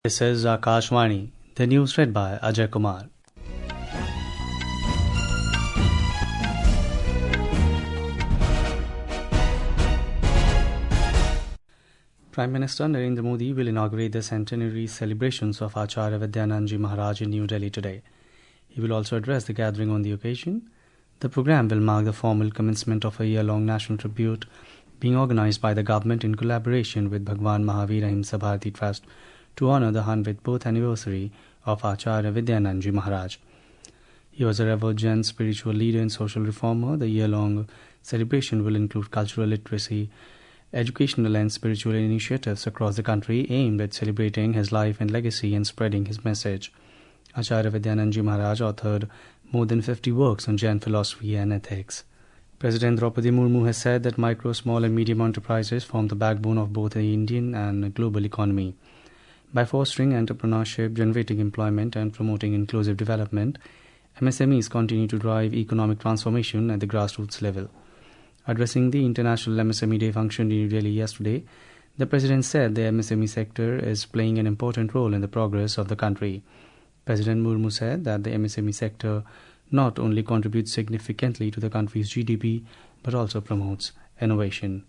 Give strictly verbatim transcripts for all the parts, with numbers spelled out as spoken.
This is Akashvani, the news read by Ajay Kumar. Prime Minister Narendra Modi will inaugurate the centenary celebrations of Acharya Vidyanand Ji Maharaj in New Delhi today. He will also address the gathering on the occasion. The program will mark the formal commencement of a year-long national tribute being organized by the government in collaboration with Bhagwan Mahavir Ahimsa Bharati Trust to honor the one hundredth birth anniversary of Acharya Vidyanand Ji Maharaj. He was a revered Jain spiritual leader and social reformer. The year-long celebration will include cultural literacy, educational and spiritual initiatives across the country aimed at celebrating his life and legacy and spreading his message. Acharya Vidyanand Ji Maharaj authored more than fifty works on Jain philosophy and ethics. President Draupadi Murmu has said that micro, small and medium enterprises form the backbone of both the Indian and global economy. By fostering entrepreneurship, generating employment and promoting inclusive development, M S M Es continue to drive economic transformation at the grassroots level. Addressing the International M S M E Day function in New Delhi yesterday, the President said the M S M E sector is playing an important role in the progress of the country. President Murmu said that the M S M E sector not only contributes significantly to the country's G D P, but also promotes innovation.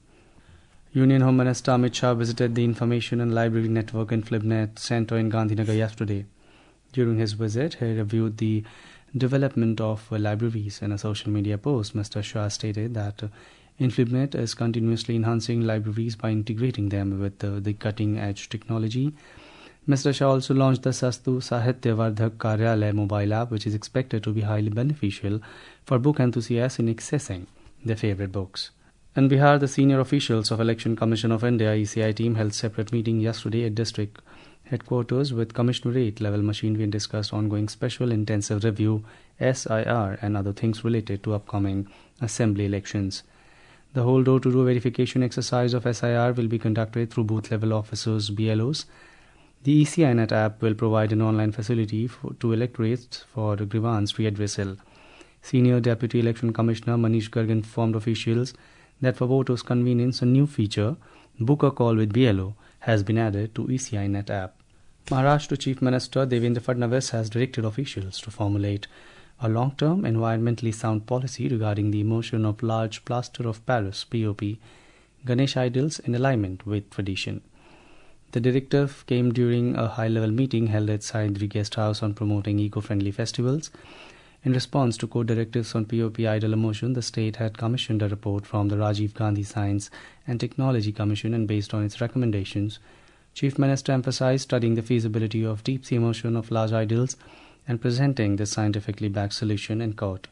Union Home Minister Amit Shah visited the Information and Library Network and FlipNet Center in Gandhinagar yesterday. During his visit, he reviewed the development of libraries. In a social media post, Mister Shah stated that InFlipNet is continuously enhancing libraries by integrating them with uh, the cutting-edge technology. Mister Shah also launched the Sastu Sahitya Vardhak Karyalay mobile app, which is expected to be highly beneficial for book enthusiasts in accessing their favorite books. In Bihar, the senior officials of Election Commission of India E C I team held separate meeting yesterday at district headquarters with commissionerate level machinery and discussed ongoing special intensive review S I R and other things related to upcoming assembly elections. The whole door-to-door verification exercise of S I R will be conducted through booth level officers B L Os. The E C I Net app will provide an online facility for, to electorates for grievance readdressal. Senior Deputy Election Commissioner Manish Garg informed officials that for voters' convenience, a new feature, Book a Call with B L O, has been added to E C I Net app. Maharashtra Chief Minister Devendra Fadnavis has directed officials to formulate a long-term environmentally sound policy regarding the immersion of large plaster of Paris P O P Ganesh idols in alignment with tradition. The directive came during a high-level meeting held at Saindri Guest House on promoting eco-friendly festivals. In response to court directives on P O P idol immersion, the state had commissioned a report from the Rajiv Gandhi Science and Technology Commission, and based on its recommendations, Chief Minister emphasized studying the feasibility of deep-sea immersion of large idols and presenting the scientifically backed solution in court.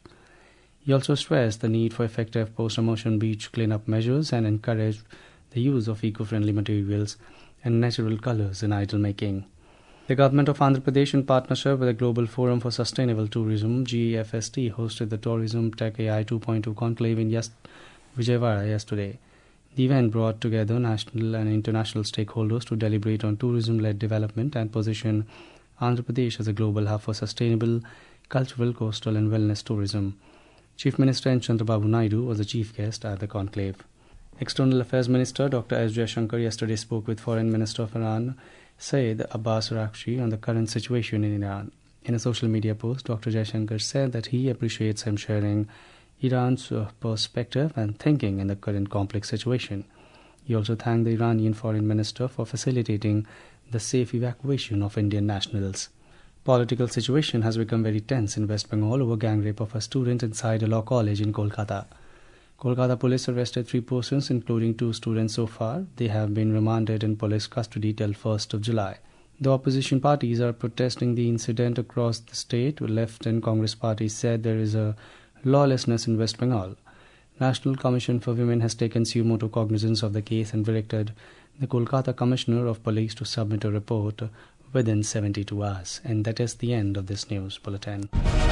He also stressed the need for effective post-immersion beach cleanup measures and encouraged the use of eco-friendly materials and natural colors in idol making. The government of Andhra Pradesh, in partnership with the Global Forum for Sustainable Tourism (G F S T), hosted the Tourism Tech A I two point oh conclave in yes- Vijayawada yesterday. The event brought together national and international stakeholders to deliberate on tourism-led development and position Andhra Pradesh as a global hub for sustainable, cultural, coastal and wellness tourism. Chief Minister N. Chandrababu Naidu was the chief guest at the conclave. External Affairs Minister Doctor S. Jaishankar yesterday spoke with Foreign Minister of Iran Saeed Abbas Araghchi on the current situation in Iran. In a social media post, Doctor Jaishankar said that he appreciates him sharing Iran's uh, perspective and thinking in the current complex situation. He also thanked the Iranian Foreign Minister for facilitating the safe evacuation of Indian nationals. Political situation has become very tense in West Bengal over gang rape of a student inside a law college in Kolkata. Kolkata police arrested three persons, including two students so far. They have been remanded in police custody till first of July. The opposition parties are protesting the incident across the state. Left and Congress parties said there is a lawlessness in West Bengal. National Commission for Women has taken suo motu cognizance of the case and directed the Kolkata Commissioner of Police to submit a report within seventy-two hours. And that is the end of this news bulletin.